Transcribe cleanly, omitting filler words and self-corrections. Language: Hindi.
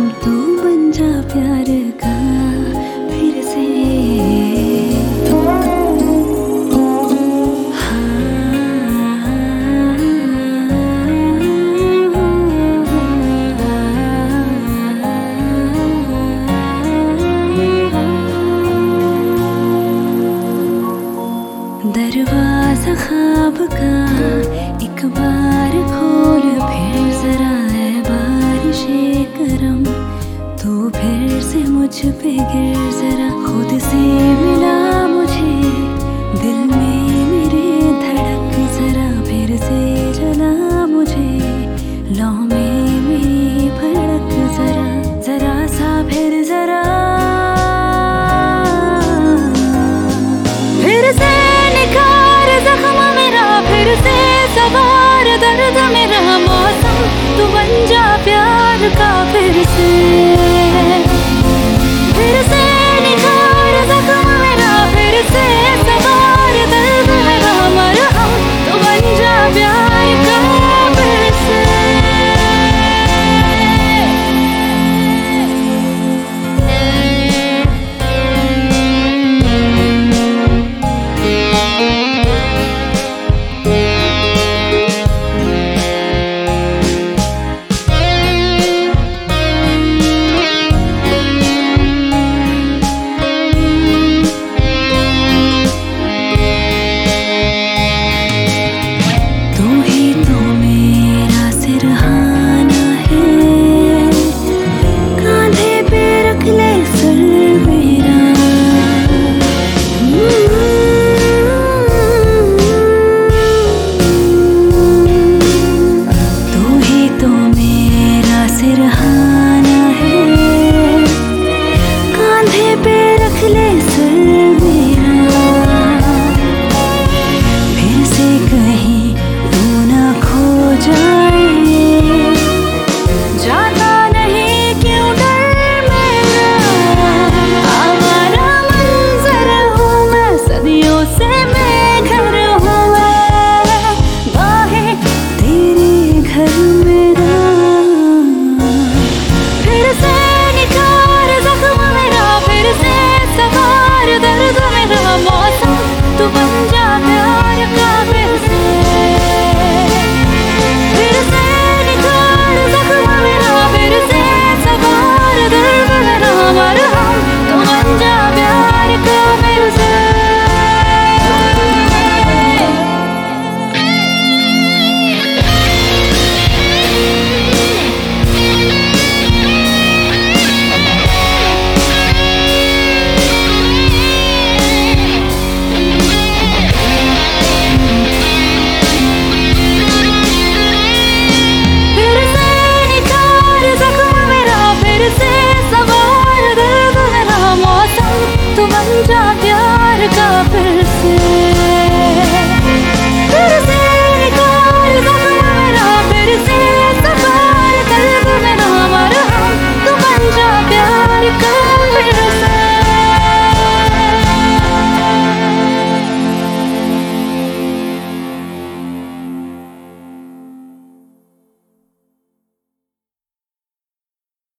तू बन जा प्यार का फिर से। दरवाजा ख्वाब का एक बार खोल फिर जरा है बारिशे करम, तू फिर से मुझ पे गिर जरा, खुद से मिला मुझे दिल में मेरे धड़क जरा, फिर से जला मुझे लौ में मेरी भड़क जरा, जरा सा फिर जरा फिर से निखार जख्म मेरा, फिर से सवार दर्द मेरा, मौसम तू बन जा प्यार का फिर से।